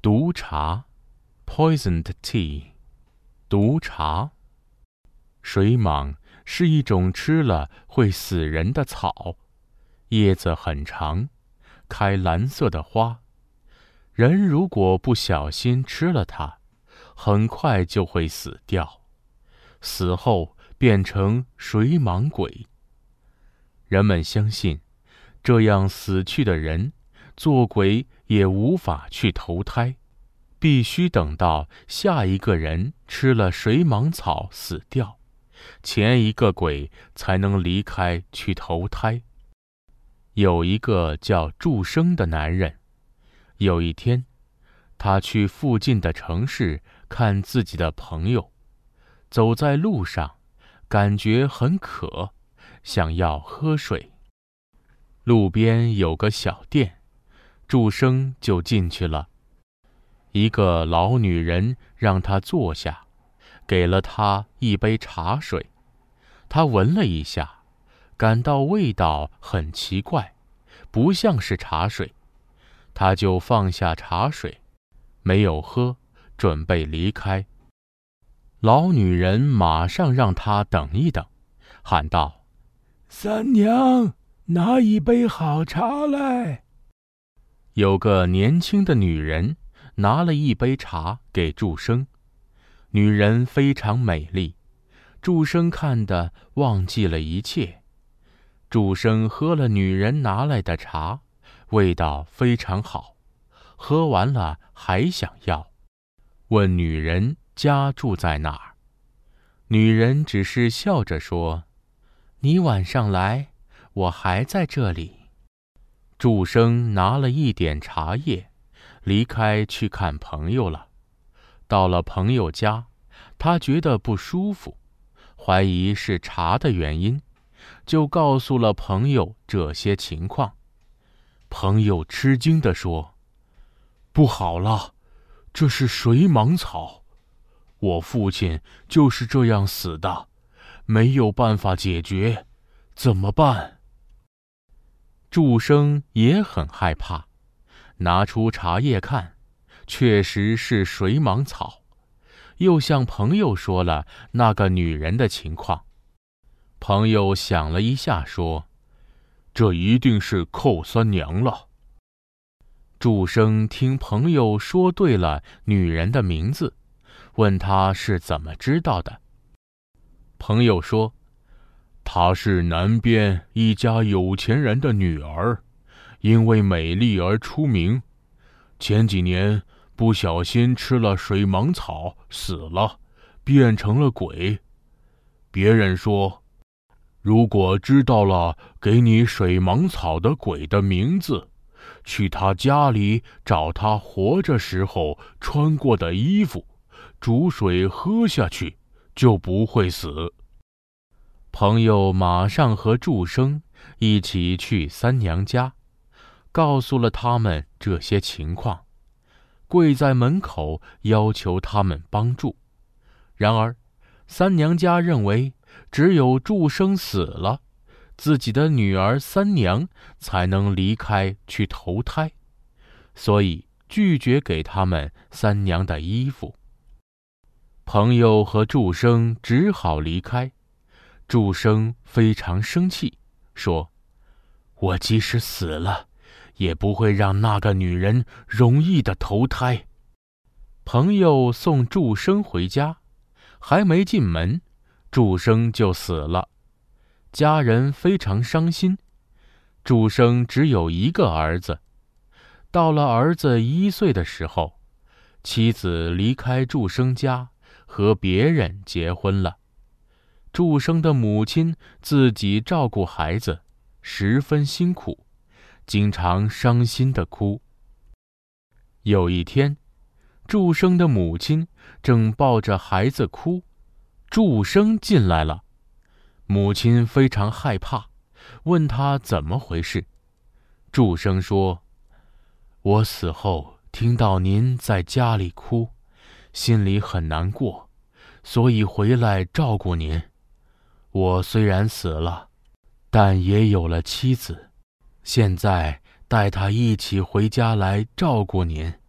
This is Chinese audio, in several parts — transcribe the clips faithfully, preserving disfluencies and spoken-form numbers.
毒茶 （poisoned tea）。毒茶。水蟒是一种吃了会死人的草，叶子很长，开蓝色的花。人如果不小心吃了它，很快就会死掉，死后变成水蟒鬼。人们相信，这样死去的人做鬼也无法去投胎，必须等到下一个人吃了水蟒草死掉，前一个鬼才能离开去投胎。有一个叫祝生的男人，有一天，他去附近的城市看自己的朋友，走在路上，感觉很渴，想要喝水。路边有个小店，祝生就进去了。一个老女人让他坐下，给了他一杯茶水。他闻了一下，感到味道很奇怪，不像是茶水。他就放下茶水，没有喝，准备离开。老女人马上让他等一等，喊道：“ 三娘，拿一杯好茶来。” 有个年轻的女人拿了一杯茶给祝生。女人非常美丽，祝生看得忘记了一切。祝生喝了女人拿来的茶，味道非常好，喝完了还想要，问女人家住在哪儿。女人只是笑着说：“你晚上来，我还在这里。”祝生拿了一点茶叶，离开去看朋友了。到了朋友家，他觉得不舒服，怀疑是茶的原因，就告诉了朋友这些情况。朋友吃惊地说：“不好了，这是水蟒草，我父亲就是这样死的，没有办法解决，怎么办？”祝生也很害怕，拿出茶叶看，确实是水蟒草，又向朋友说了那个女人的情况。朋友想了一下说：“这一定是寇三娘了。”祝生听朋友说对了女人的名字，问她是怎么知道的。朋友说：“她是南边一家有钱人的女儿，因为美丽而出名。前几年不小心吃了水蟒草，死了，变成了鬼。别人说，如果知道了给你水蟒草的鬼的名字，去他家里找他活着时候穿过的衣服，煮水喝下去，就不会死。”朋友马上和祝生一起去三娘家，告诉了他们这些情况，跪在门口要求他们帮助。然而，三娘家认为只有祝生死了，自己的女儿三娘才能离开去投胎，所以拒绝给他们三娘的衣服。朋友和祝生只好离开。祝生非常生气，说：“我即使死了，也不会让那个女人容易的投胎。”朋友送祝生回家，还没进门，祝生就死了。家人非常伤心。祝生只有一个儿子，到了儿子一岁的时候，妻子离开祝生家，和别人结婚了。祝生的母亲自己照顾孩子，十分辛苦，经常伤心地哭。有一天，祝生的母亲正抱着孩子哭，祝生进来了。母亲非常害怕，问他怎么回事。祝生说：“我死后听到您在家里哭，心里很难过，所以回来照顾您。我虽然死了，但也有了妻子，现在带她一起回家来照顾您。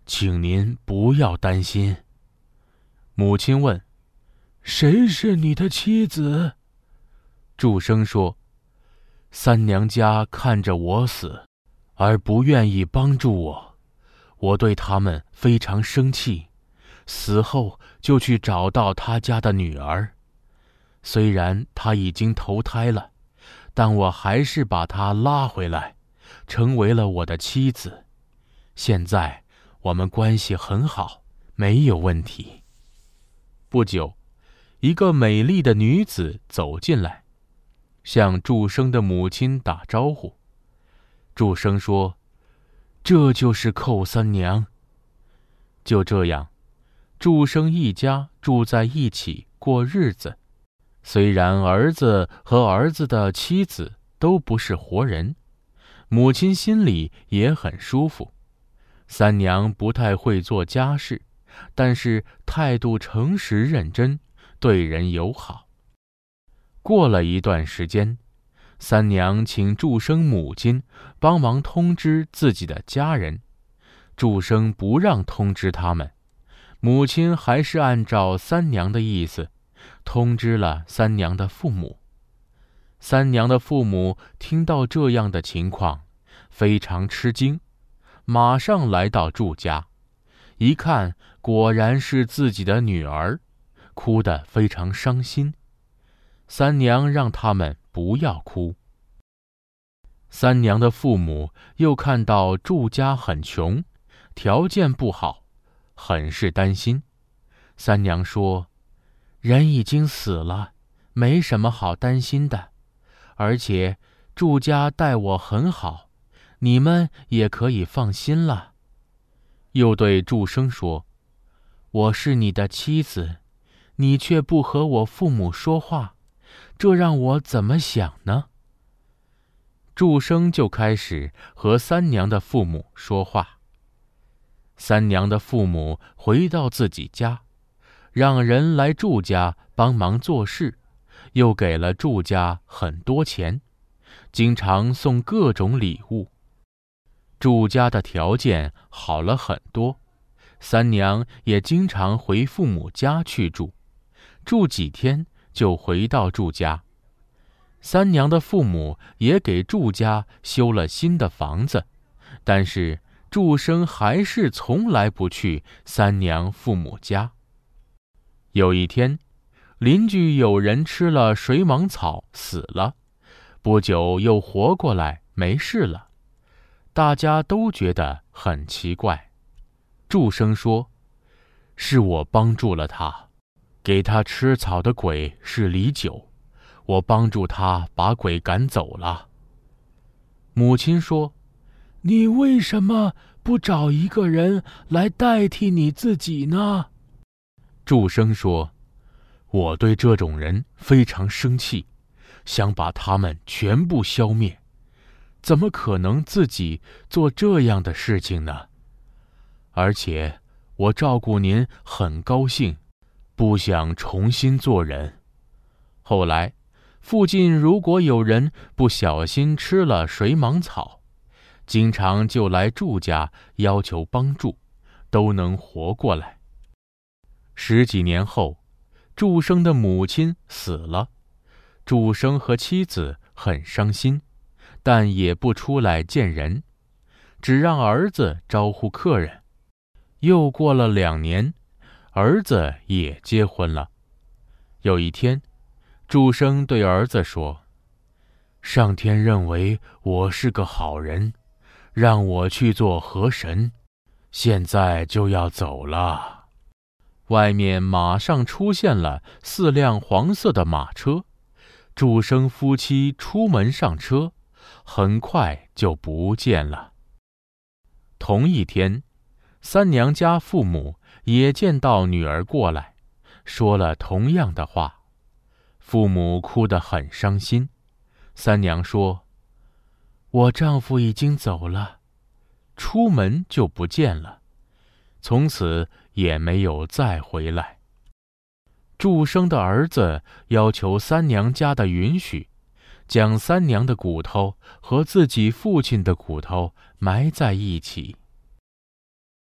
请您不要担心。母亲问： 谁是你的妻子？ 祝生说：三娘家看着我死，而不愿意帮助我，我对他们非常生气，死后就去找到他家的女儿。虽然她已经投胎了，但我还是把她拉回来，成为了我的妻子。现在我们关系很好，没有问题。不久，一个美丽的女子走进来，向祝生的母亲打招呼。祝生说：这就是寇三娘。就这样，祝生一家住在一起过日子。虽然儿子和儿子的妻子都不是活人，母亲心里也很舒服。三娘不太会做家事，但是态度诚实认真，对人友好。过了一段时间，三娘请祝生母亲帮忙通知自己的家人，祝生不让通知他们，母亲还是按照三娘的意思通知了三娘的父母。三娘的父母听到这样的情况，非常吃惊，马上来到祝家，一看果然是自己的女儿，哭得非常伤心。三娘让他们不要哭。三娘的父母又看到祝家很穷，条件不好，很是担心。三娘说：人已经死了，没什么好担心的，而且祝家待我很好，你们也可以放心了。又对祝生说：我是你的妻子，你却不和我父母说话，这让我怎么想呢？祝生就开始和三娘的父母说话。三娘的父母回到自己家，让人来祝家帮忙做事，又给了祝家很多钱，经常送各种礼物。祝家的条件好了很多，三娘也经常回父母家去住，住几天就回到祝家。三娘的父母也给祝家修了新的房子，但是祝生还是从来不去三娘父母家。有一天，邻居有人吃了水蟒草死了，不久又活过来没事了，大家都觉得很奇怪。祝生说：是我帮助了他，给他吃草的鬼是李九，我帮助他把鬼赶走了。母亲说： 你为什么不找一个人来代替你自己呢？ 祝生说：我对这种人非常生气，想把他们全部消灭，怎么可能自己做这样的事情呢？而且我照顾您很高兴，不想重新做人。后来附近如果有人不小心吃了水蟒草，经常就来祝家要求帮助，都能活过来。十几年后，祝生的母亲死了，祝生和妻子很伤心，但也不出来见人，只让儿子招呼客人。又过了两年，儿子也结婚了。有一天，祝生对儿子说：上天认为我是个好人，让我去做河神，现在就要走了。外面马上出现了四辆黄色的马车，祝生夫妻出门上车，很快就不见了。同一天，三娘家父母也见到女儿过来，说了同样的话，父母哭得很伤心。三娘说：我丈夫已经走了，出门就不见了，从此也没有再回来。祝生的儿子要求三娘家的允许，将三娘的骨头和自己父亲的骨头埋在一起。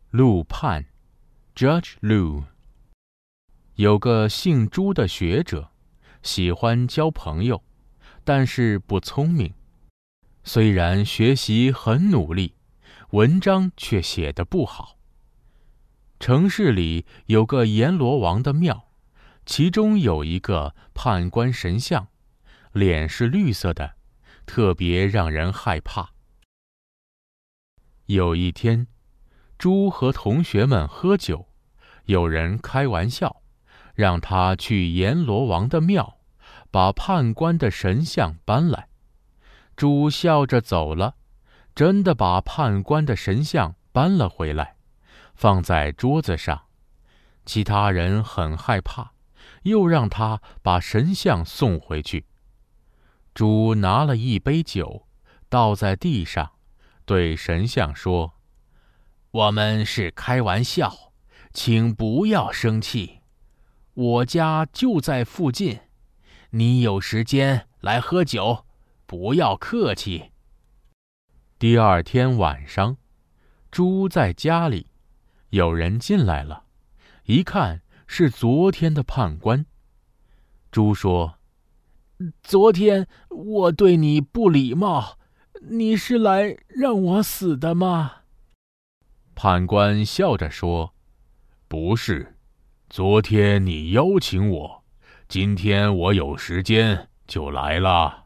陆判 Judge Lu。 有个姓朱的学者，喜欢交朋友，但是不聪明。虽然学习很努力，文章却写得不好。城市里有个阎罗王的庙，其中有一个判官神像，脸是绿色的，特别让人害怕。有一天，朱和同学们喝酒，有人开玩笑，让他去阎罗王的庙，把判官的神像搬来。朱笑着走了，真的把判官的神像搬了回来，放在桌子上。其他人很害怕，又让他把神像送回去。朱拿了一杯酒，倒在地上，对神像说：“我们是开玩笑，请不要生气。我家就在附近，你有时间来喝酒，不要客气。”第二天晚上，朱在家里，有人进来了，一看是昨天的判官。朱说：“昨天我对你不礼貌，你是来让我死的吗？”判官笑着说：“不是，昨天你邀请我，今天我有时间就来了。”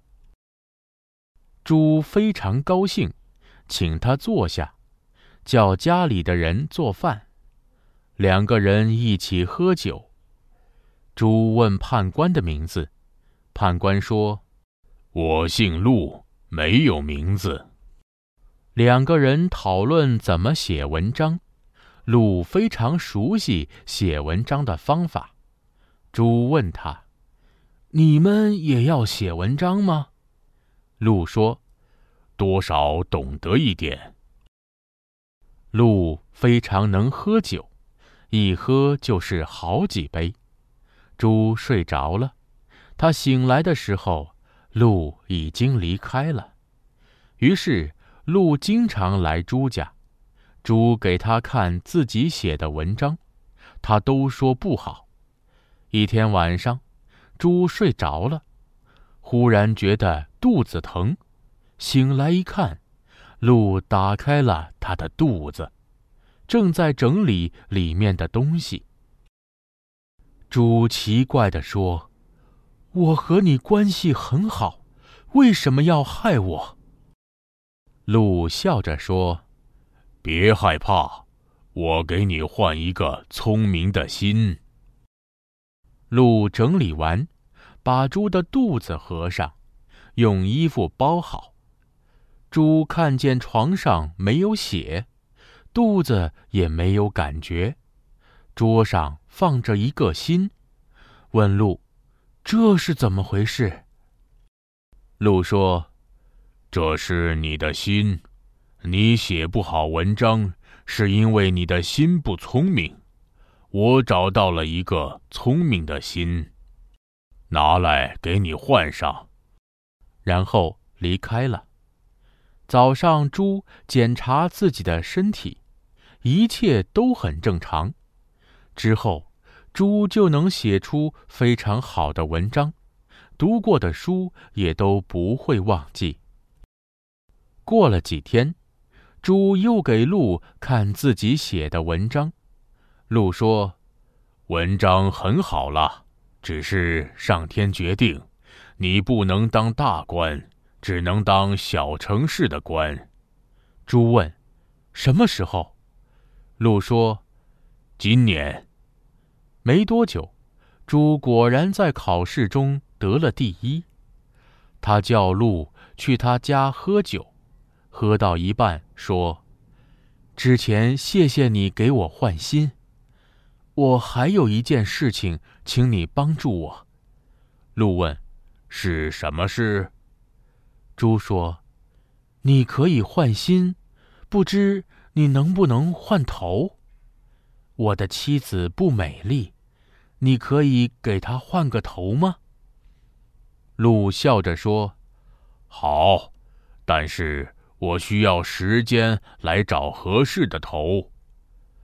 朱非常高兴，请他坐下，叫家里的人做饭。两个人一起喝酒。朱问判官的名字，判官说：“我姓陆，没有名字。”两个人讨论怎么写文章，陆非常熟悉写文章的方法。朱问他：“你们也要写文章吗？”陆说：“多少懂得一点。”陆非常能喝酒，一喝就是好几杯。朱睡着了，他醒来的时候，陆已经离开了。于是陆经常来朱家，朱给他看自己写的文章，他都说不好。一天晚上，朱睡着了，忽然觉得肚子疼，醒来一看，陆打开了他的肚子，正在整理里面的东西。朱奇怪地说：“我和你关系很好，为什么要害我？”陆笑着说：“别害怕，我给你换一个聪明的心。”陆整理完，把猪的肚子合上，用衣服包好。猪看见床上没有血，肚子也没有感觉，桌上放着一个心，问陆：“这是怎么回事？”陆说：“这是你的心，你写不好文章，是因为你的心不聪明。我找到了一个聪明的心，拿来给你换上。”然后离开了。早上，猪检查自己的身体，一切都很正常。之后，猪就能写出非常好的文章，读过的书也都不会忘记。过了几天，猪又给鹿看自己写的文章。鹿说：“文章很好了，只是上天决定，你不能当大官，只能当小城市的官。”猪问：“什么时候？”鹿说：“今年。”没多久，猪果然在考试中得了第一。他叫鹿去他家喝酒，喝到一半说：“之前谢谢你给我换心，我还有一件事情，请你帮助我。”鹿问：“是什么事？”猪说：“你可以换心，不知你能不能换头？我的妻子不美丽，你可以给她换个头吗？”鹿笑着说：“好，但是我需要时间来找合适的头。”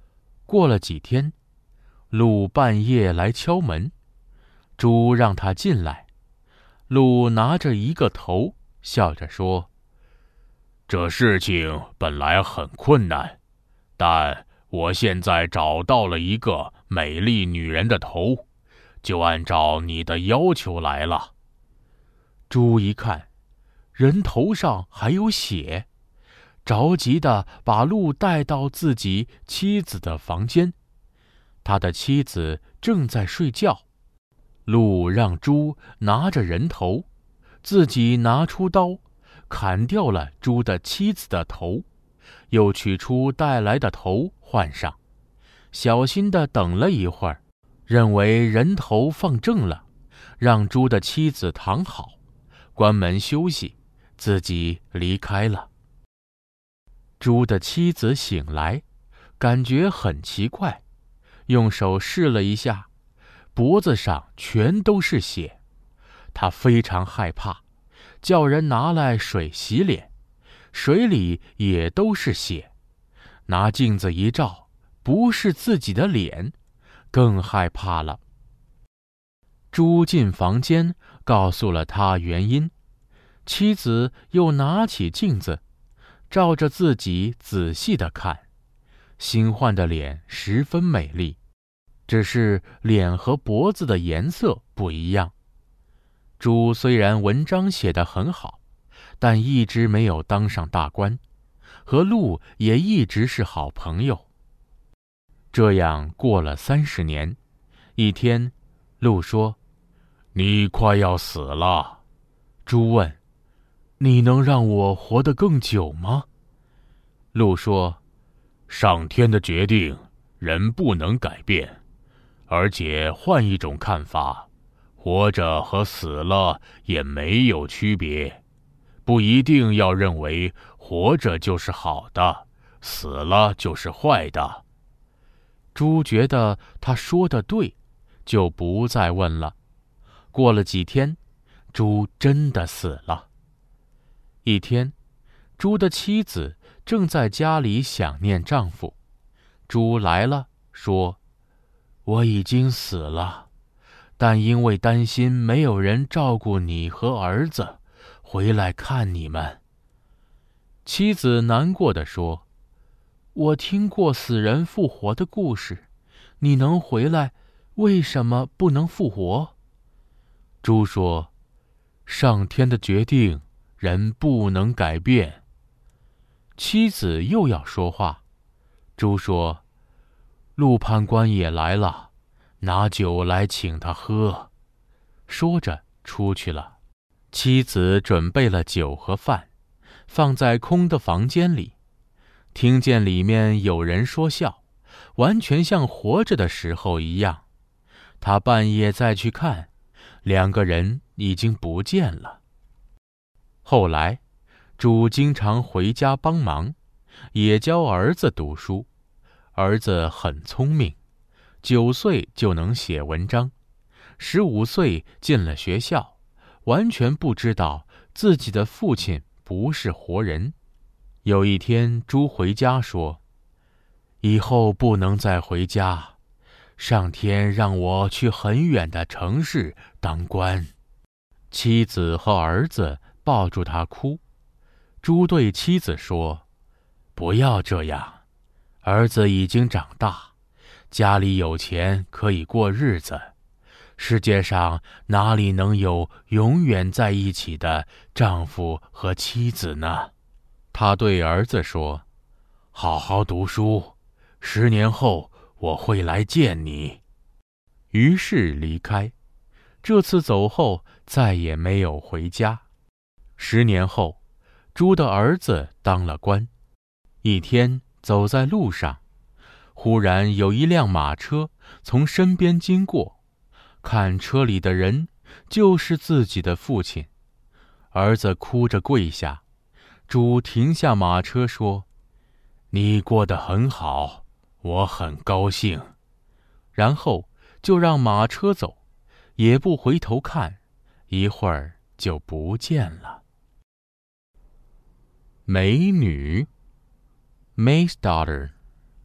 过了几天，鹿半夜来敲门，猪让他进来。鹿拿着一个头，笑着说：“这事情本来很困难，但我现在找到了一个美丽女人的头，就按照你的要求来了。”猪一看，人头上还有血，着急地把鹿带到自己妻子的房间。他的妻子正在睡觉，鹿让猪拿着人头，自己拿出刀，砍掉了猪的妻子的头，又取出带来的头换上，小心地等了一会儿，认为人头放正了，让猪的妻子躺好，关门休息，自己离开了。猪的妻子醒来，感觉很奇怪，用手试了一下，脖子上全都是血。他非常害怕，叫人拿来水洗脸，水里也都是血。拿镜子一照，不是自己的脸，更害怕了。猪进房间，告诉了他原因。妻子又拿起镜子，照着自己仔细地看，新换的脸十分美丽，只是脸和脖子的颜色不一样。猪虽然文章写得很好，但一直没有当上大官，和鹿也一直是好朋友。这样过了三十年，一天，鹿说：“你快要死了。”猪问：“你能让我活得更久吗？”鹿说：“上天的决定，人不能改变，而且换一种看法，活着和死了也没有区别，不一定要认为活着就是好的，死了就是坏的。”猪觉得他说得对，就不再问了。过了几天，猪真的死了。一天，猪的妻子正在家里想念丈夫，猪来了，说：“我已经死了，但因为担心没有人照顾你和儿子，回来看你们。”妻子难过地说：“我听过死人复活的故事，你能回来，为什么不能复活？”猪说：“上天的决定，人不能改变。”妻子又要说话，猪说：“陆判官也来了，拿酒来请他喝。”说着出去了。妻子准备了酒和饭，放在空的房间里，听见里面有人说笑，完全像活着的时候一样。他半夜再去看，两个人已经不见了。后来，猪经常回家帮忙，也教儿子读书。儿子很聪明，九岁就能写文章，十五岁进了学校，完全不知道自己的父亲不是活人。有一天，猪回家说：“以后不能再回家，上天让我去很远的城市当官。”妻子和儿子抱住他哭。猪对妻子说：“不要这样，儿子已经长大，家里有钱可以过日子，世界上哪里能有永远在一起的丈夫和妻子呢？”他对儿子说：“好好读书，十年后我会来见你。”于是离开，这次走后再也没有回家。十年后，猪的儿子当了官。一天走在路上，忽然有一辆马车从身边经过，看车里的人就是自己的父亲。儿子哭着跪下，猪停下马车说：“你过得很好，我很高兴。”然后就让马车走，也不回头看，一会儿就不见了。美女 Maid's Daughter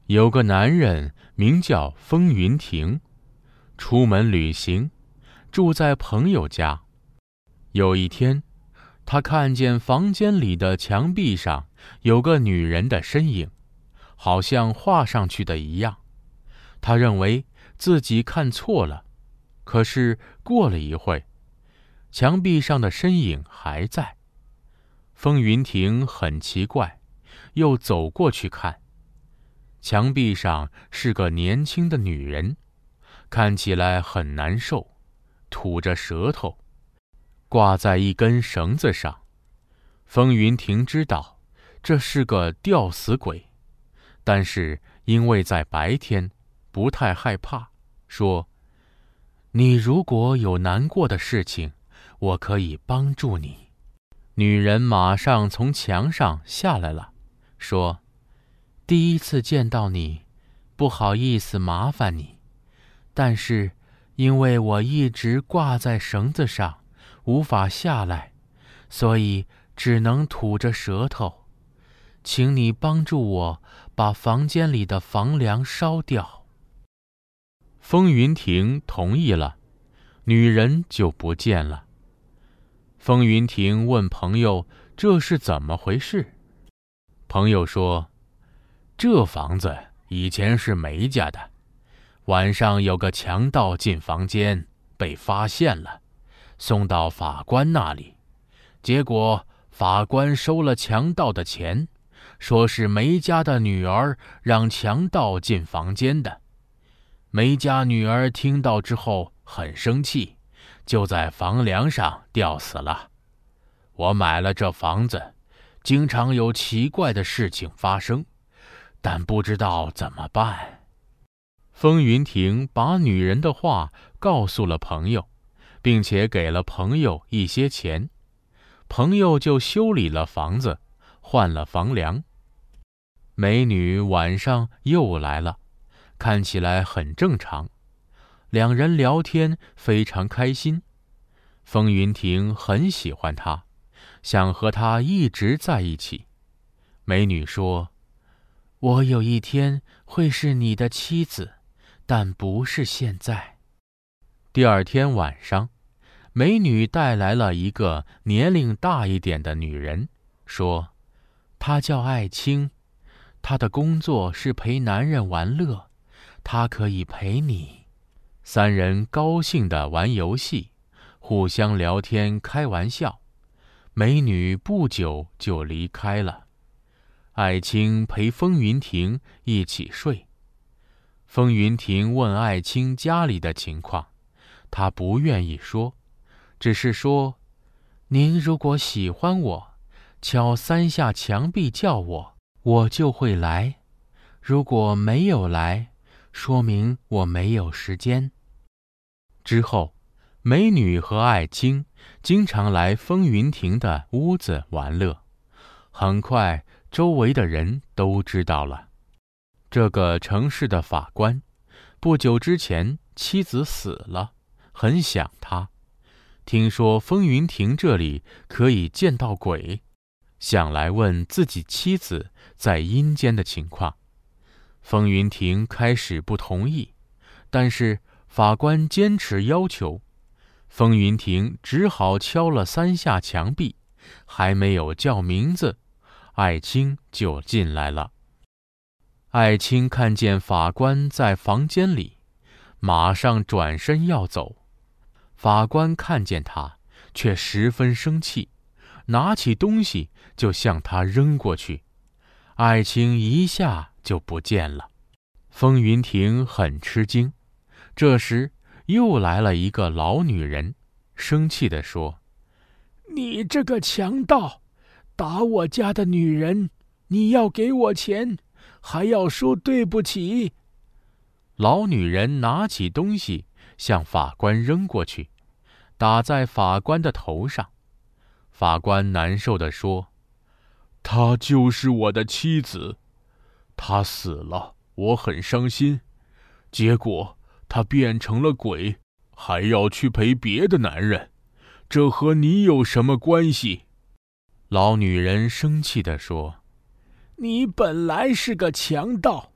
有个男人名叫风云亭，出门旅行，住在朋友家。有一天，他看见房间里的墙壁上有个女人的身影，好像画上去的一样。他认为自己看错了，可是过了一会，墙壁上的身影还在。风云亭很奇怪，又走过去看，墙壁上是个年轻的女人，看起来很难受，吐着舌头，挂在一根绳子上。风云亭知道这是个吊死鬼，但是因为在白天不太害怕，说：你如果有难过的事情，我可以帮助你。女人马上从墙上下来了，说：第一次见到你，不好意思麻烦你，但是因为我一直挂在绳子上，无法下来，所以只能吐着舌头，请你帮助我把房间里的房梁烧掉。风云亭同意了，女人就不见了。风云亭问朋友这是怎么回事，朋友说：这房子以前是梅家的，晚上有个强盗进房间，被发现了，送到法官那里，结果法官收了强盗的钱，说是梅家的女儿让强盗进房间的。梅家女儿听到之后很生气，就在房梁上吊死了。我买了这房子，经常有奇怪的事情发生，但不知道怎么办。风云亭把女人的话告诉了朋友，并且给了朋友一些钱，朋友就修理了房子，换了房梁。美女晚上又来了，看起来很正常，两人聊天非常开心。风云亭很喜欢她，想和她一直在一起。美女说：我有一天会是你的妻子，但不是现在。第二天晚上，美女带来了一个年龄大一点的女人，说：她叫艾青，她的工作是陪男人玩乐，她可以陪你。三人高兴地玩游戏，互相聊天开玩笑。美女不久就离开了。艾青陪风云亭一起睡。风云亭问艾青家里的情况，她不愿意说，只是说：您如果喜欢我，敲三下墙壁叫我，我就会来。如果没有来，说明我没有时间。之后，美女和艾青经常来风云亭的屋子玩乐，很快周围的人都知道了。这个城市的法官不久之前妻子死了，很想他，听说风云亭这里可以见到鬼，想来问自己妻子在阴间的情况。风云亭开始不同意，但是法官坚持要求，风云亭只好敲了三下墙壁，还没有叫名字，艾青就进来了。艾青看见法官在房间里，马上转身要走。法官看见他，却十分生气，拿起东西就向他扔过去。艾青一下就不见了。风云亭很吃惊，这时又来了一个老女人，生气地说： 你这个强盗，打我家的女人，你要给我钱，还要说对不起。 老女人拿起东西向法官扔过去，打在法官的头上。法官难受地说：她就是我的妻子，她死了，我很伤心，结果她变成了鬼，还要去陪别的男人，这和你有什么关系？老女人生气地说： 你本来是个强盗，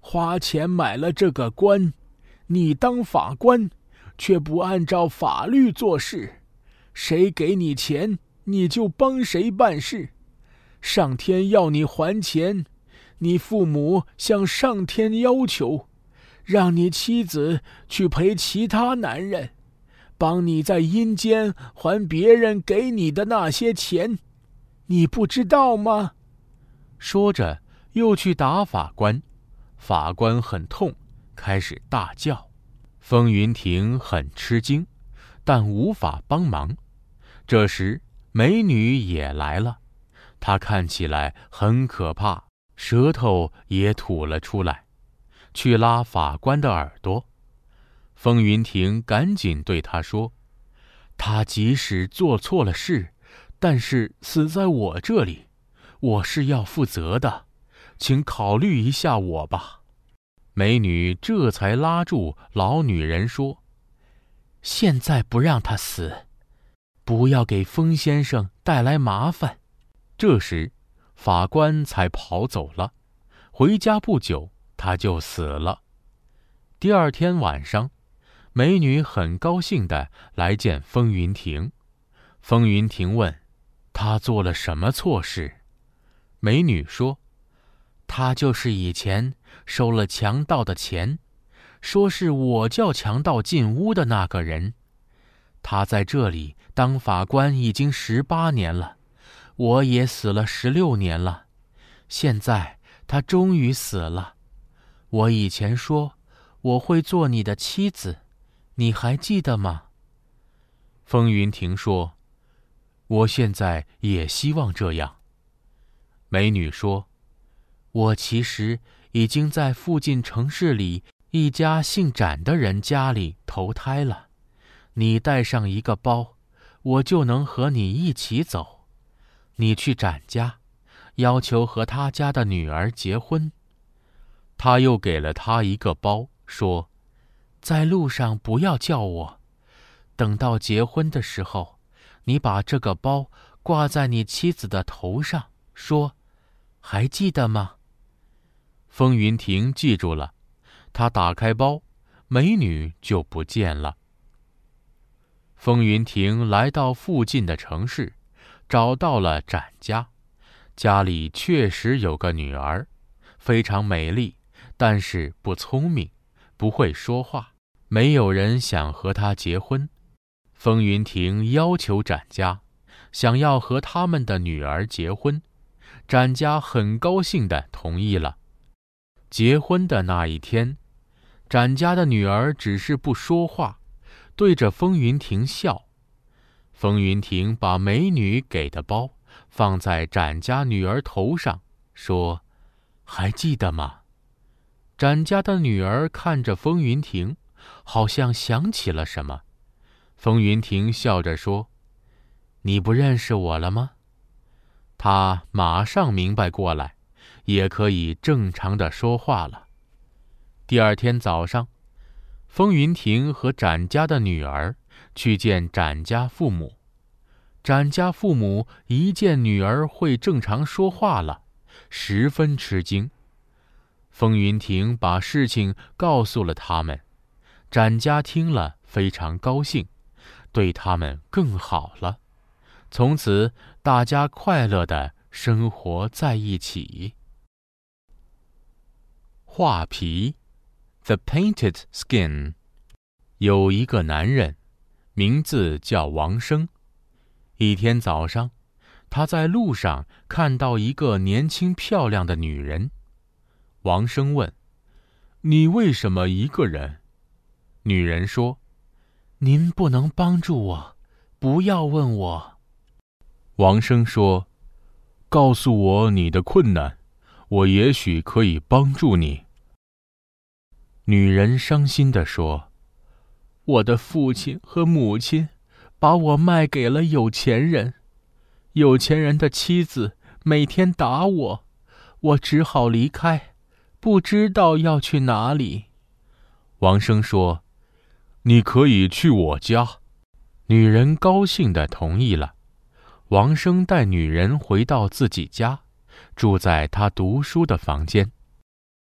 花钱买了这个官，你当法官，却不按照法律做事，谁给你钱，你就帮谁办事。上天要你还钱，你父母向上天要求，让你妻子去陪其他男人，帮你在阴间还别人给你的那些钱，你不知道吗？ 说着又去打法官，法官很痛，开始大叫。风云亭很吃惊，但无法帮忙。这时美女也来了，她看起来很可怕，舌头也吐了出来，去拉法官的耳朵。风云亭赶紧对他说，他即使做错了事，但是死在我这里，我是要负责的，请考虑一下我吧。美女这才拉住老女人说，现在不让他死，不要给风先生带来麻烦。这时法官才跑走了，回家不久他就死了。第二天晚上，美女很高兴地来见风云亭。风云亭问，他做了什么错事？美女说，他就是以前收了强盗的钱，说是我叫强盗进屋的那个人。他在这里当法官已经十八年了，我也死了十六年了，现在他终于死了。我以前说我会做你的妻子，你还记得吗？风云亭说，我现在也希望这样。美女说，我其实已经在附近城市里一家姓展的人家里投胎了，你带上一个包，我就能和你一起走。你去展家，要求和他家的女儿结婚。他又给了他一个包，说，在路上不要叫我，等到结婚的时候，你把这个包挂在你妻子的头上，说，还记得吗？风云亭记住了，他打开包，美女就不见了。风云亭来到附近的城市，找到了展家，家里确实有个女儿，非常美丽，但是不聪明，不会说话，没有人想和她结婚。风云亭要求展家，想要和他们的女儿结婚，展家很高兴地同意了。结婚的那一天，展家的女儿只是不说话，对着风云亭笑。风云亭把美女给的包放在展家女儿头上，说，还记得吗？展家的女儿看着风云亭，好像想起了什么。风云亭笑着说，你不认识我了吗？他马上明白过来，也可以正常的说话了。第二天早上，风云亭和展家的女儿去见展家父母。展家父母一见女儿会正常说话了，十分吃惊。风云亭把事情告诉了他们，展家听了非常高兴，对他们更好了。从此大家快乐地生活在一起。画皮 The Painted Skin。 有一个男人，名字叫王生。一天早上，他在路上看到一个年轻漂亮的女人。王生问，你为什么一个人？女人说，您不能帮助我，不要问我。王生说，告诉我你的困难，我也许可以帮助你。女人伤心地说，我的父亲和母亲把我卖给了有钱人，有钱人的妻子每天打我，我只好离开，不知道要去哪里。王生说，你可以去我家。女人高兴地同意了。王生带女人回到自己家，住在他读书的房间。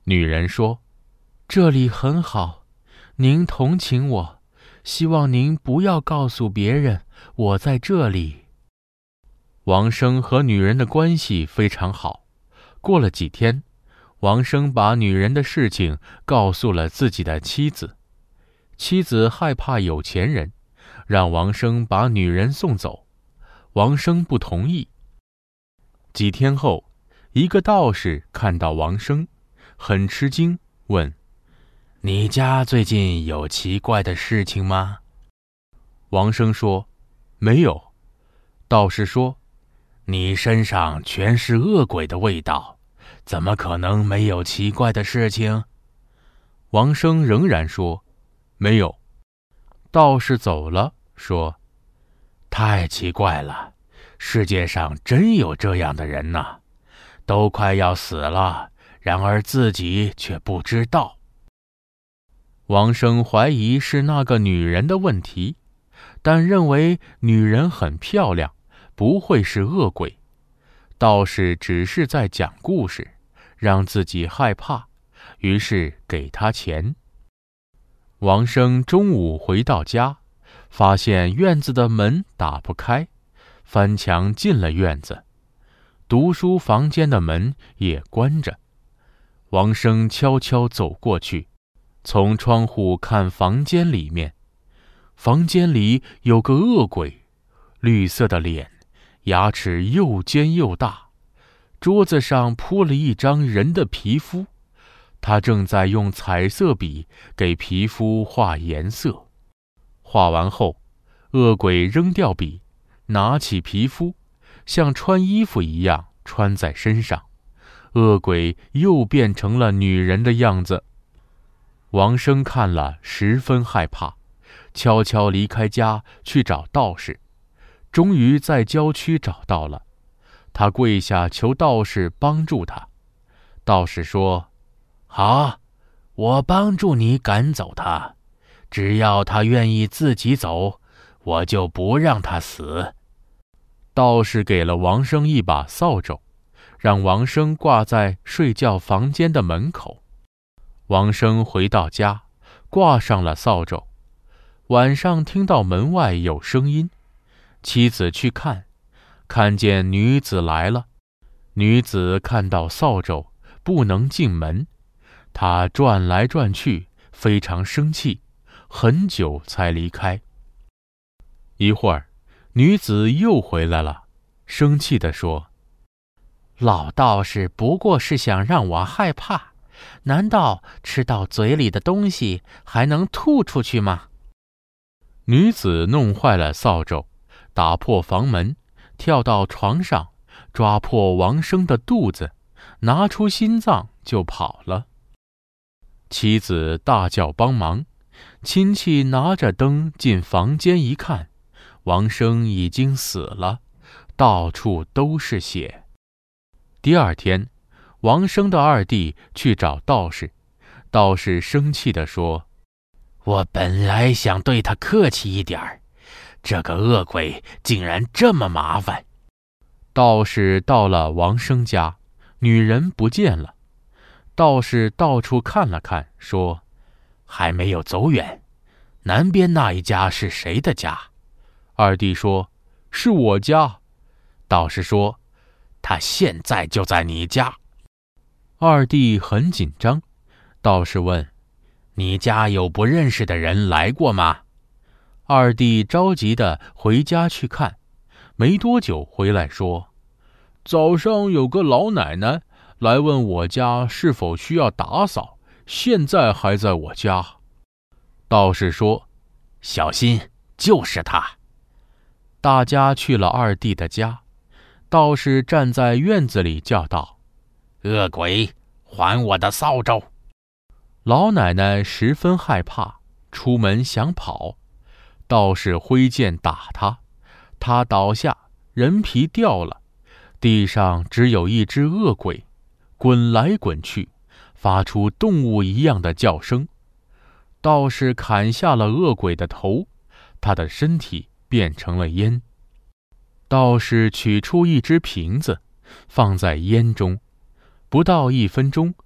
女人说：“这里很好，您同情我，希望您不要告诉别人我在这里。”王生和女人的关系非常好。过了几天，王生把女人的事情告诉了自己的妻子。妻子害怕有钱人，让王生把女人送走。王生不同意。几天后，一个道士看到王生，很吃惊，问：“你家最近有奇怪的事情吗？”王生说：“没有。”道士说：“你身上全是恶鬼的味道，怎么可能没有奇怪的事情？”王生仍然说：“没有。”道士走了，说：“太奇怪了，世界上真有这样的人呐，都快要死了，然而自己却不知道。”王生怀疑是那个女人的问题，但认为女人很漂亮，不会是恶鬼。道士只是在讲故事，让自己害怕，于是给他钱。王生中午回到家，发现院子的门打不开，翻墙进了院子，读书房间的门也关着。王生悄悄走过去，从窗户看房间里面，房间里有个恶鬼，绿色的脸，牙齿又尖又大，桌子上铺了一张人的皮肤，他正在用彩色笔给皮肤画颜色。画完后，恶鬼扔掉笔，拿起皮肤，像穿衣服一样穿在身上，恶鬼又变成了女人的样子。王生看了十分害怕，悄悄离开家去找道士，终于在郊区找到了。他跪下求道士帮助他。道士说：“好，我帮助你赶走他，只要他愿意自己走，我就不让他死。”道士给了王生一把扫帚，让王生挂在睡觉房间的门口。王生回到家，挂上了扫帚。晚上听到门外有声音，妻子去看，看见女子来了。女子看到扫帚，不能进门，她转来转去，非常生气，很久才离开。一会儿，女子又回来了，生气地说：“老道士不过是想让我害怕，难道吃到嘴里的东西还能吐出去吗？”女子弄坏了扫帚，打破房门，跳到床上，抓破王生的肚子，拿出心脏就跑了。妻子大叫帮忙，亲戚拿着灯进房间一看，王生已经死了，到处都是血。第二天，王生的二弟去找道士，道士生气地说：“我本来想对他客气一点儿，这个恶鬼竟然这么麻烦。”道士到了王生家，女人不见了。道士到处看了看，说：“还没有走远，南边那一家是谁的家？”二弟说：“是我家。”道士说：“他现在就在你家。”二弟很紧张。道士问：“你家有不认识的人来过吗？”二弟着急地回家去看，没多久回来说：“早上有个老奶奶来问我家是否需要打扫，现在还在我家。”道士说：“小心，就是他。”大家去了二弟的家，道士站在院子里叫道：“恶鬼，还我的扫帚！”老奶奶十分害怕，出门想跑，道士挥剑打他，他倒下，人皮掉了，地上只有一只恶鬼，滚来滚去，发出动物一样的叫声。道士砍下了恶鬼的头，他的身体变成了烟。道士取出一只瓶子，放在烟中，不到一分钟，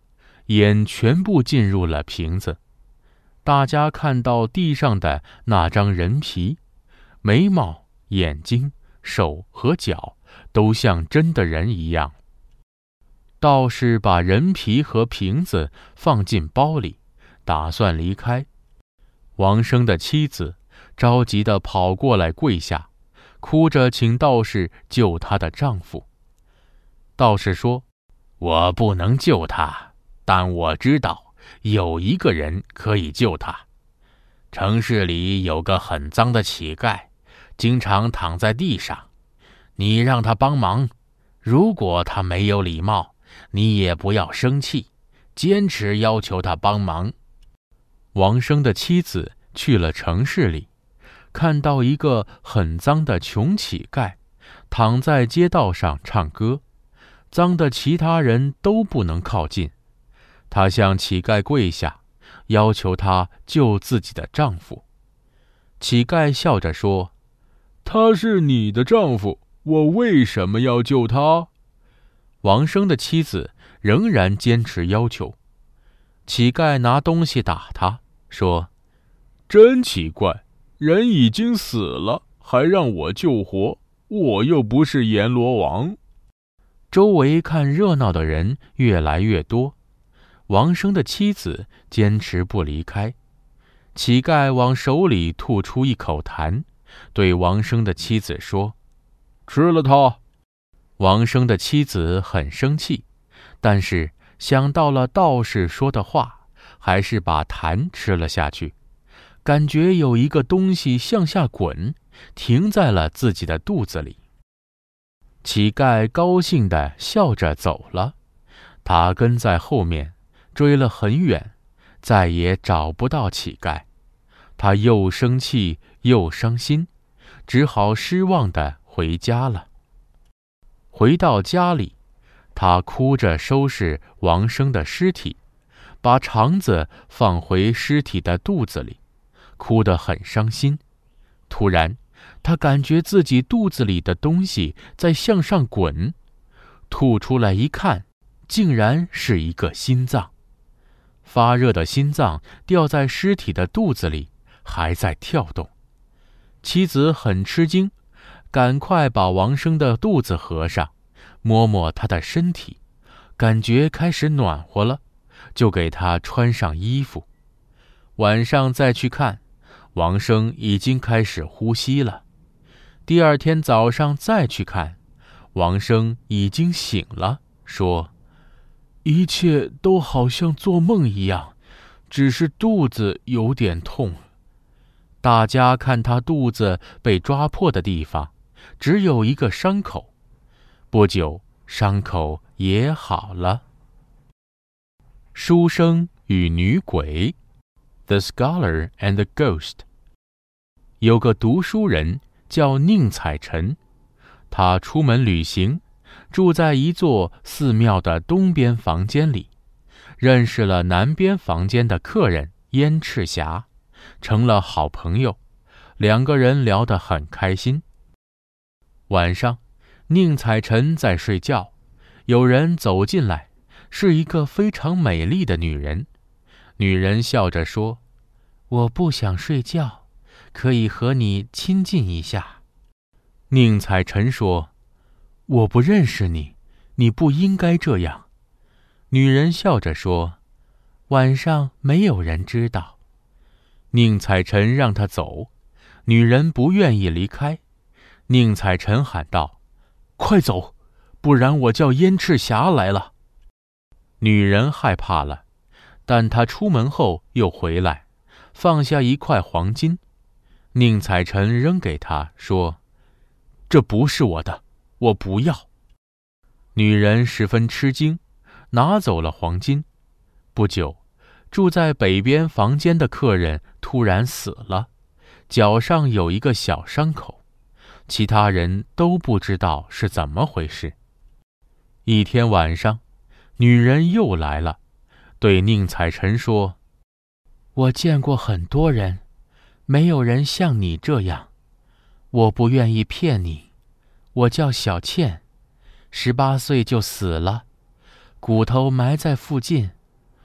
烟全部进入了瓶子。大家看到地上的那张人皮，眉毛、眼睛、手和脚都像真的人一样。道士把人皮和瓶子放进包里，打算离开。王生的妻子着急地跑过来跪下，哭着请道士救她的丈夫。道士说：我不能救他，但我知道有一个人可以救他。城市里有个很脏的乞丐，经常躺在地上，你让他帮忙，如果他没有礼貌，你也不要生气，坚持要求他帮忙。王生的妻子去了城市里，看到一个很脏的穷乞丐躺在街道上唱歌，脏的其他人都不能靠近。她向乞丐跪下，要求他救自己的丈夫。乞丐笑着说：他是你的丈夫，我为什么要救他？王生的妻子仍然坚持要求。乞丐拿东西打他，说：真奇怪，人已经死了，还让我救活，我又不是阎罗王。周围看热闹的人越来越多，王生的妻子坚持不离开。乞丐往手里吐出一口痰，对王生的妻子说：吃了它。王生的妻子很生气，但是想到了道士说的话，还是把痰吃了下去，感觉有一个东西向下滚，停在了自己的肚子里。乞丐高兴地笑着走了，他跟在后面追了很远，再也找不到乞丐。他又生气又伤心，只好失望地回家了。回到家里，他哭着收拾王生的尸体，把肠子放回尸体的肚子里，哭得很伤心。突然，他感觉自己肚子里的东西在向上滚，吐出来一看，竟然是一个心脏。发热的心脏掉在尸体的肚子里，还在跳动。妻子很吃惊，赶快把王生的肚子合上，摸摸他的身体，感觉开始暖和了，就给他穿上衣服。晚上再去看，王生已经开始呼吸了。第二天早上再去看，王生已经醒了，说：一切都好像做梦一样，只是肚子有点痛。大家看他肚子被抓破的地方，只有一个伤口。不久，伤口也好了。书生与女鬼 The Scholar and the Ghost。 有个读书人叫宁采臣，他出门旅行，住在一座寺庙的东边房间里，认识了南边房间的客人燕赤霞，成了好朋友，两个人聊得很开心。晚上，宁采臣在睡觉，有人走进来，是一个非常美丽的女人。女人笑着说：我不想睡觉，可以和你亲近一下。宁采臣说：我不认识你，你不应该这样。女人笑着说：晚上没有人知道。宁采臣让她走，女人不愿意离开。宁采臣喊道：快走，不然我叫燕赤霞来了。女人害怕了，但她出门后又回来，放下一块黄金。宁采臣扔给她，说：这不是我的，我不要。女人十分吃惊，拿走了黄金。不久，住在北边房间的客人突然死了，脚上有一个小伤口，其他人都不知道是怎么回事。一天晚上，女人又来了，对宁采臣说：我见过很多人，没有人像你这样，我不愿意骗你。我叫小倩，十八岁就死了，骨头埋在附近，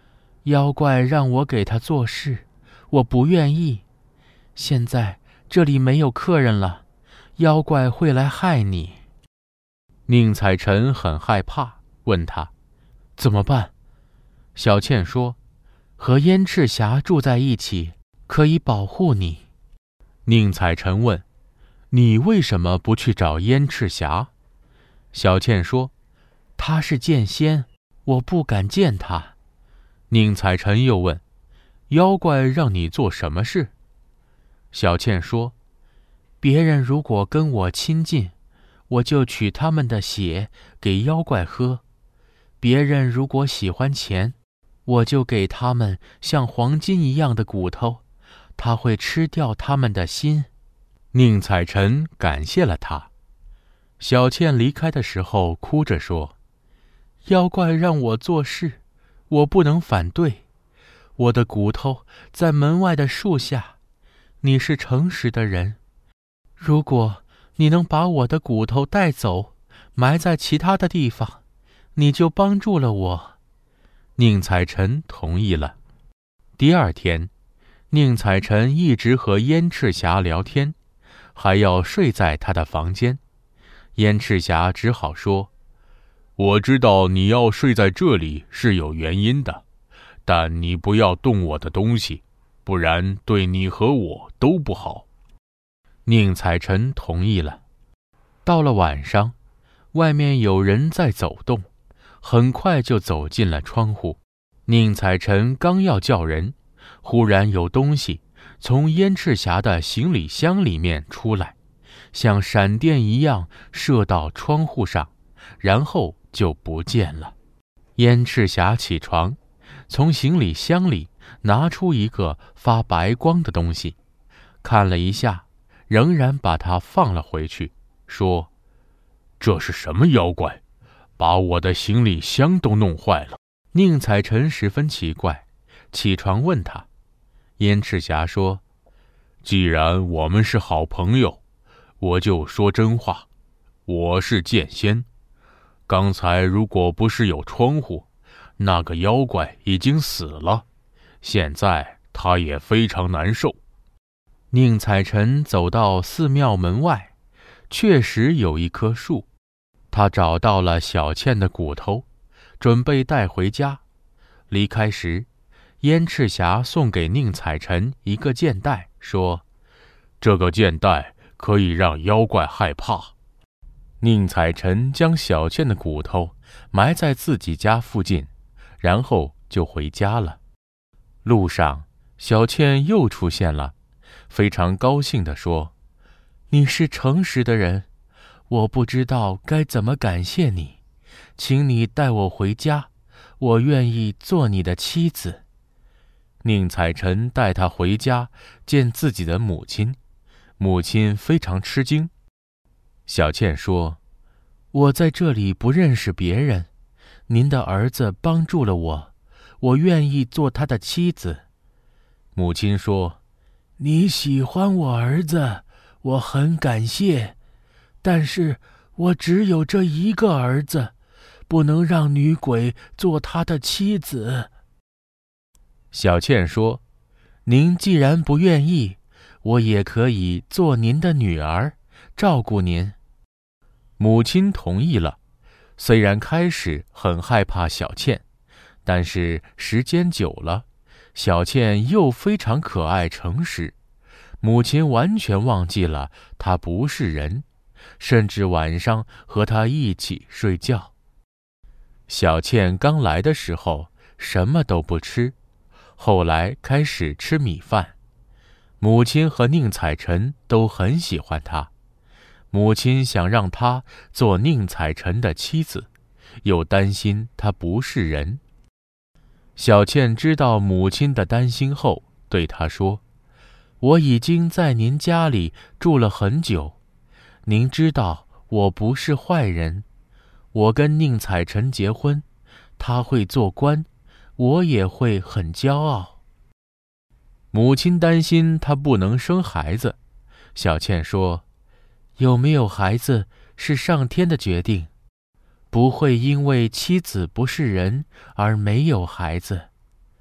妖怪让我给他做事，我不愿意。现在这里没有客人了，妖怪会来害你。” 宁采臣很害怕，问他怎么办。小倩说：“和燕赤霞住在一起，可以保护你。”宁采臣问：“你为什么不去找燕赤霞？”小倩说：“他是剑仙，我不敢见他。”宁采臣又问：“妖怪让你做什么事？”小倩说：“别人如果跟我亲近，我就取他们的血给妖怪喝；别人如果喜欢钱，我就给他们像黄金一样的骨头，他会吃掉他们的心。”宁采臣感谢了他。小倩离开的时候哭着说：“妖怪让我做事，我不能反对。我的骨头在门外的树下，你是诚实的人，如果你能把我的骨头带走，埋在其他的地方，你就帮助了我。”宁采臣同意了。第二天，宁采臣一直和燕赤霞聊天，还要睡在他的房间。燕赤霞只好说：“我知道你要睡在这里是有原因的，但你不要动我的东西，不然对你和我都不好。”宁采臣同意了。到了晚上，外面有人在走动，很快就走进了窗户。宁采臣刚要叫人，忽然有东西从燕赤霞的行李箱里面出来，像闪电一样射到窗户上，然后就不见了。燕赤霞起床，从行李箱里拿出一个发白光的东西，看了一下，仍然把它放了回去，说：“这是什么妖怪，把我的行李箱都弄坏了。”宁采臣十分奇怪，起床问他。燕赤霞说：“既然我们是好朋友，我就说真话，我是剑仙。刚才如果不是有窗户，那个妖怪已经死了，现在他也非常难受。”宁采臣走到寺庙门外，确实有一棵树，他找到了小倩的骨头，准备带回家。离开时，燕赤霞送给宁采臣一个箭袋，说：“这个箭袋可以让妖怪害怕。”宁采臣将小倩的骨头埋在自己家附近，然后就回家了。路上，小倩又出现了，非常高兴地说：“你是诚实的人，我不知道该怎么感谢你，请你带我回家，我愿意做你的妻子。”宁采臣带她回家见自己的母亲，母亲非常吃惊。小倩说：“我在这里不认识别人，您的儿子帮助了我，我愿意做他的妻子。”母亲说：“你喜欢我儿子，我很感谢，但是我只有这一个儿子，不能让女鬼做他的妻子。”小倩说：“您既然不愿意，我也可以做您的女儿，照顾您。”母亲同意了，虽然开始很害怕小倩，但是时间久了，小倩又非常可爱诚实，母亲完全忘记了她不是人，甚至晚上和她一起睡觉。小倩刚来的时候什么都不吃，后来开始吃米饭。母亲和宁采臣都很喜欢她，母亲想让她做宁采臣的妻子，又担心她不是人。小倩知道母亲的担心后，对她说：“我已经在您家里住了很久，您知道我不是坏人，我跟宁采臣结婚，他会做官，我也会很骄傲。”母亲担心她不能生孩子，小倩说：“有没有孩子是上天的决定，不会因为妻子不是人而没有孩子。”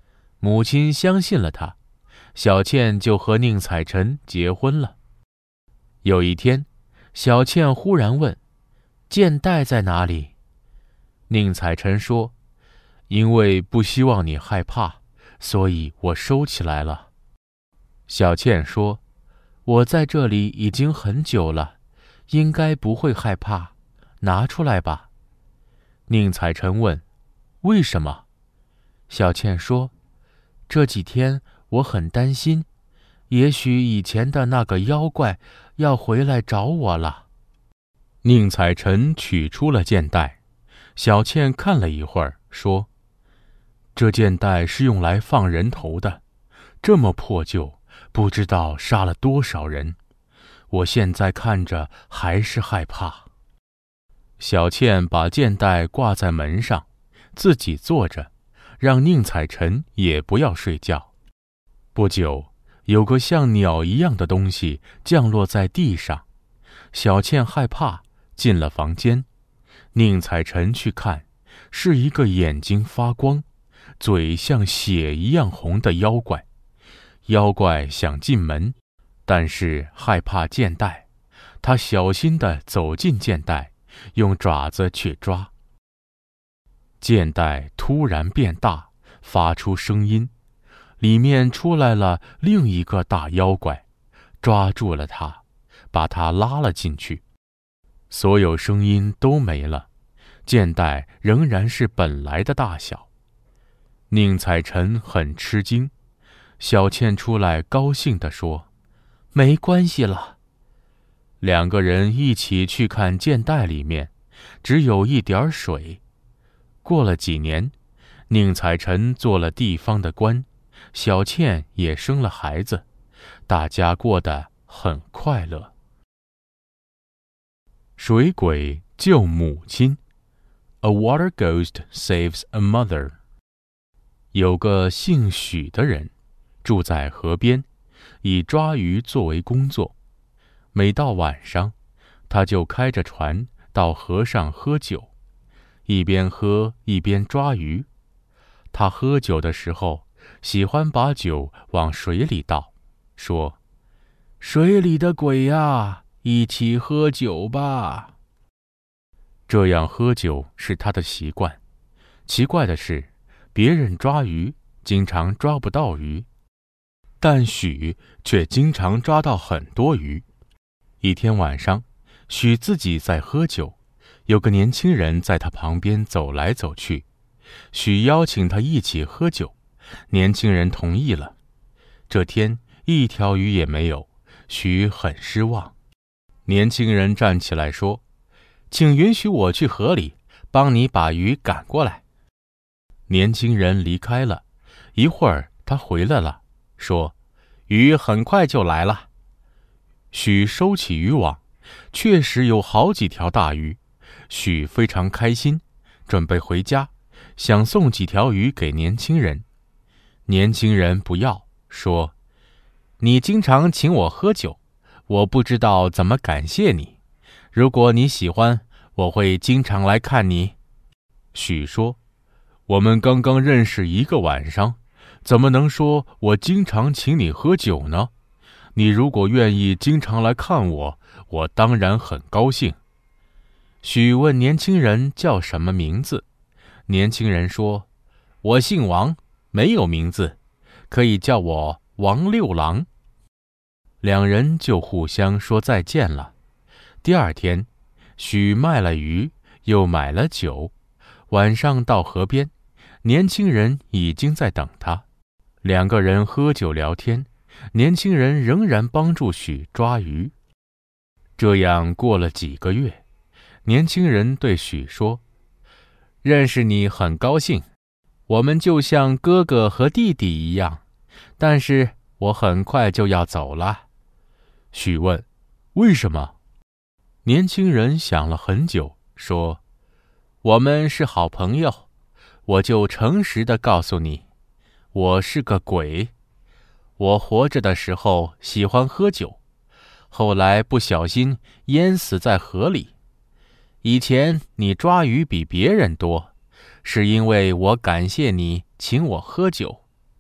母亲相信了他，小倩就和宁采臣结婚了。有一天，小倩忽然问：箭袋在哪里？宁采臣说：因为不希望你害怕，所以我收起来了。小倩说：我在这里已经很久了，应该不会害怕，拿出来吧。宁采臣问：为什么？小倩说：这几天我很担心，也许以前的那个妖怪要回来找我了。宁采臣取出了箭袋，小倩看了一会儿，说：这箭袋是用来放人头的，这么破旧，不知道杀了多少人，我现在看着还是害怕。小倩把箭袋挂在门上，自己坐着，让宁采臣也不要睡觉。不久，有个像鸟一样的东西降落在地上，小倩害怕，进了房间。宁采臣去看，是一个眼睛发光，嘴像血一样红的妖怪。妖怪想进门，但是害怕箭袋，他小心地走进箭袋，用爪子去抓。箭袋突然变大，发出声音，里面出来了另一个大妖怪，抓住了他，把他拉了进去。所有声音都没了，箭袋仍然是本来的大小。宁采臣很吃惊，小倩出来高兴地说：没关系了。两个人一起去看箭袋里面，只有一点水。过了几年，宁采臣做了地方的官，小倩也生了孩子，大家过得很快乐。水鬼救母亲 A water ghost saves a mother。 有个姓许的人，住在河边，以抓鱼作为工作。每到晚上，他就开着船到河上喝酒，一边喝一边抓鱼。他喝酒的时候，喜欢把酒往水里倒，说：水里的鬼呀，一起喝酒吧。这样喝酒是他的习惯。奇怪的是，别人抓鱼经常抓不到鱼，但许却经常抓到很多鱼。一天晚上，许自己在喝酒，有个年轻人在他旁边走来走去。许邀请他一起喝酒，年轻人同意了。这天一条鱼也没有，许很失望。年轻人站起来说：请允许我去河里帮你把鱼赶过来。年轻人离开了，一会儿他回来了，说：鱼很快就来了。许收起渔网，确实有好几条大鱼。许非常开心，准备回家，想送几条鱼给年轻人。年轻人不要，说：你经常请我喝酒，我不知道怎么感谢你。如果你喜欢，我会经常来看你。许说：我们刚刚认识一个晚上，怎么能说我经常请你喝酒呢？你如果愿意经常来看我，我当然很高兴。许问年轻人叫什么名字，年轻人说：我姓王，没有名字，可以叫我王六郎。两人就互相说再见了。第二天，许卖了鱼，又买了酒，晚上到河边，年轻人已经在等他。两个人喝酒聊天，年轻人仍然帮助许抓鱼。这样过了几个月，年轻人对许说：认识你很高兴，我们就像哥哥和弟弟一样，但是我很快就要走了。许问：为什么？年轻人想了很久，说：我们是好朋友，我就诚实地告诉你，我是个鬼。我活着的时候喜欢喝酒，后来不小心淹死在河里。以前你抓鱼比别人多，是因为我感谢你请我喝酒。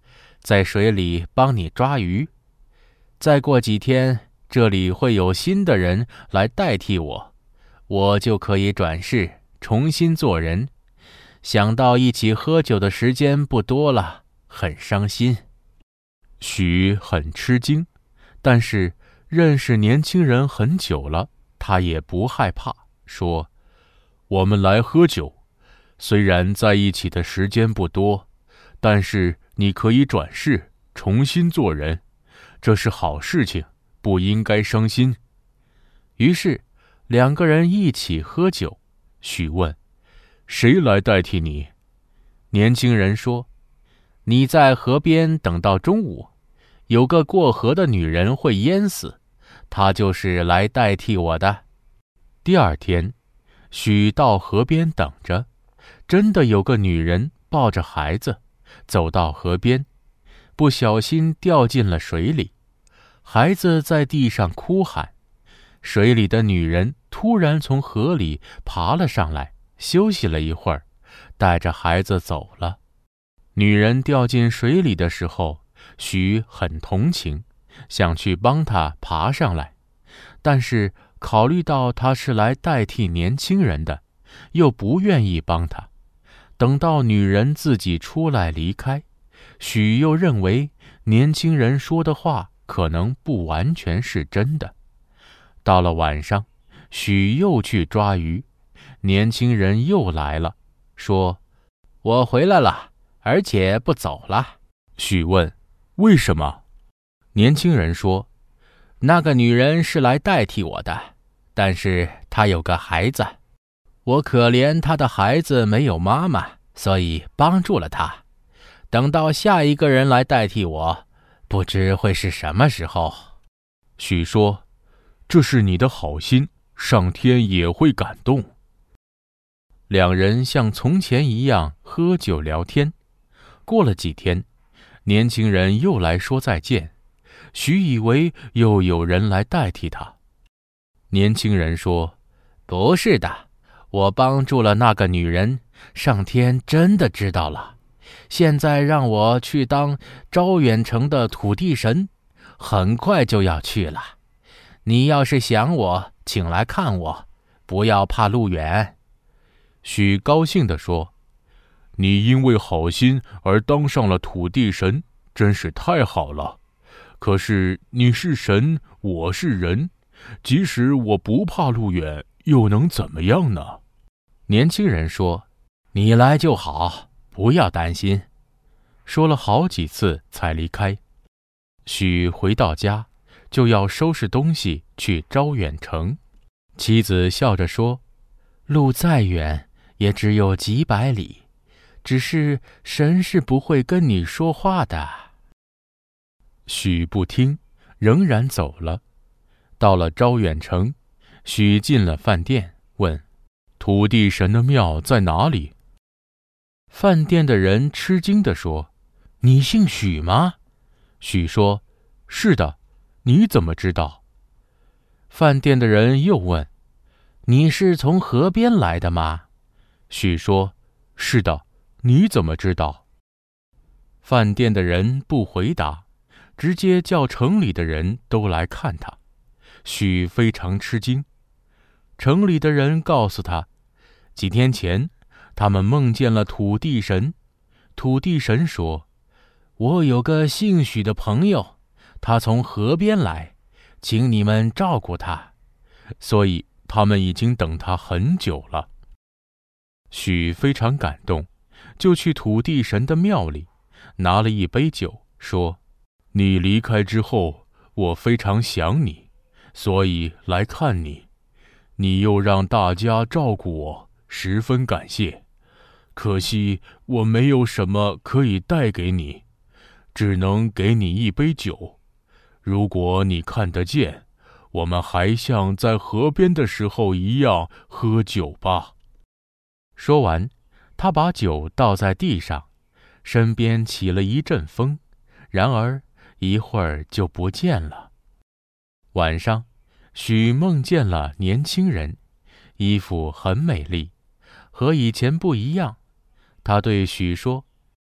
在水里帮你抓鱼。再过几天，这里会有新的人来代替我，我就可以转世，重新做人。想到一起喝酒的时间不多了，很伤心。”许很吃惊，但是认识年轻人很久了，他也不害怕，说：“我们来喝酒，虽然在一起的时间不多，但是你可以转世，重新做人，这是好事情，不应该伤心。”于是两个人一起喝酒。许问：“谁来代替你？”年轻人说：“你在河边等到中午，有个过河的女人会淹死，她就是来代替我的。”第二天，许到河边等着，真的有个女人抱着孩子走到河边，不小心掉进了水里，孩子在地上哭喊。水里的女人突然从河里爬了上来，休息了一会儿，带着孩子走了。女人掉进水里的时候，许很同情，想去帮她爬上来，但是考虑到她是来代替年轻人的，又不愿意帮她。等到女人自己出来离开，许又认为年轻人说的话可能不完全是真的。到了晚上，许又去抓鱼，年轻人又来了，说：“我回来了，而且不走了。”许问：“为什么？”年轻人说：“那个女人是来代替我的，但是她有个孩子，我可怜她的孩子没有妈妈，所以帮助了她。等到下一个人来代替我，不知会是什么时候。”许说：“这是你的好心，上天也会感动。”两人像从前一样喝酒聊天。过了几天，年轻人又来说再见，许以为又有人来代替他。年轻人说：“不是的，我帮助了那个女人，上天真的知道了。现在让我去当招远城的土地神，很快就要去了。你要是想我，请来看我，不要怕路远。”许高兴地说：“你因为好心而当上了土地神，真是太好了。可是你是神，我是人，即使我不怕路远，又能怎么样呢？”年轻人说：“你来就好，不要担心。”说了好几次才离开。许回到家，就要收拾东西去招远城。妻子笑着说：“路再远，也只有几百里，只是神是不会跟你说话的。”许不听，仍然走了。到了招远城，许进了饭店，问：“土地神的庙在哪里？”饭店的人吃惊地说：“你姓许吗？”许说：“是的，你怎么知道？”饭店的人又问：“你是从河边来的吗？”许说：“是的，你怎么知道？”饭店的人不回答，直接叫城里的人都来看他。许非常吃惊。城里的人告诉他，几天前他们梦见了土地神。土地神说：“我有个姓许的朋友，他从河边来，请你们照顾他，所以他们已经等他很久了。”许非常感动，就去土地神的庙里，拿了一杯酒，说：“你离开之后，我非常想你，所以来看你。你又让大家照顾我，十分感谢。可惜我没有什么可以带给你，只能给你一杯酒。如果你看得见，我们还像在河边的时候一样喝酒吧。”说完，他把酒倒在地上，身边起了一阵风，然而一会儿就不见了。晚上，许梦见了年轻人，衣服很美丽，和以前不一样。他对许说：“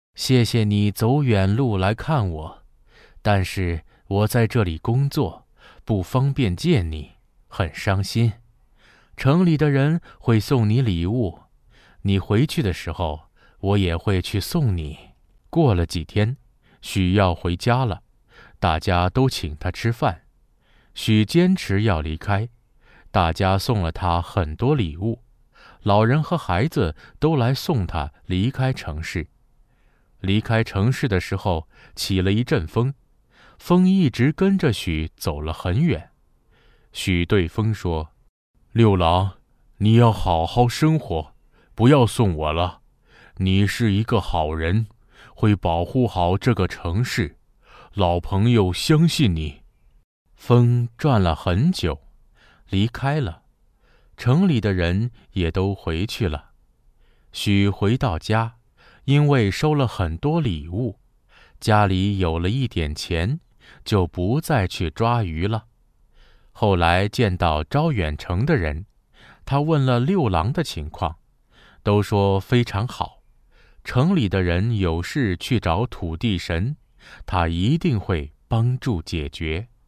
谢谢你走远路来看我，但是我在这里工作，不方便见你，很伤心。城里的人会送你礼物，你回去的时候，我也会去送你。”过了几天，许要回家了，大家都请他吃饭。许坚持要离开，大家送了他很多礼物，老人和孩子都来送他离开城市。离开城市的时候，起了一阵风，风一直跟着许走了很远。许对风说：“六郎，你要好好生活，不要送我了。你是一个好人，会保护好这个城市，老朋友相信你。”风转了很久，离开了，城里的人也都回去了。许回到家，因为收了很多礼物，家里有了一点钱，就不再去抓鱼了。后来见到招远城的人，他问了六郎的情况，都说非常好。城里的人有事去找土地神，他一定会帮助解决。